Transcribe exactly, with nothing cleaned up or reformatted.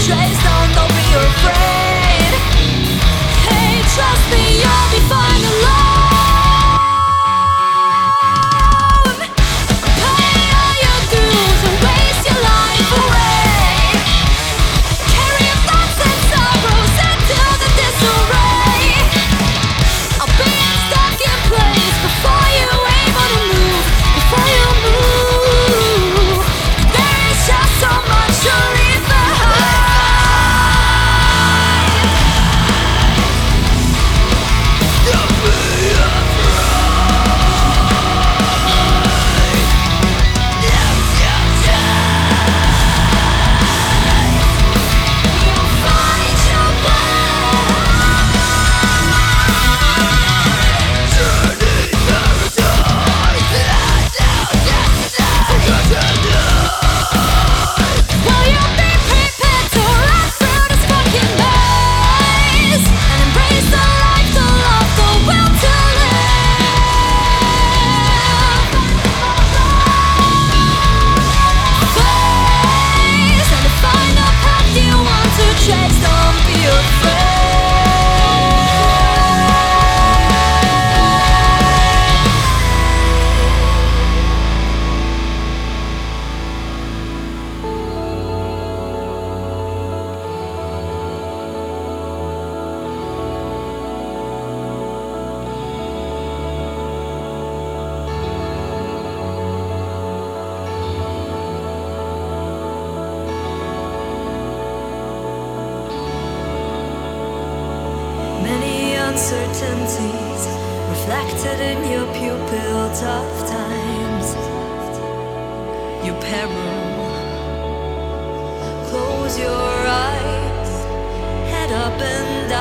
trace. Don't, don't be afraid. Hey, trust me, you'll be fine alone. Pay all your dues and waste your life away. Carry your thoughts and sorrows into the disarray of being stuck in place before you're able to move. Before you move, there is just so much to leave behind. Will you be prepared to run through this fucking maze and embrace the life, the love, the will to live? Face and find the path you want to chase. Don't be afraid. Many uncertainties reflected in your pupils of times. Your peril. Close your eyes, head up and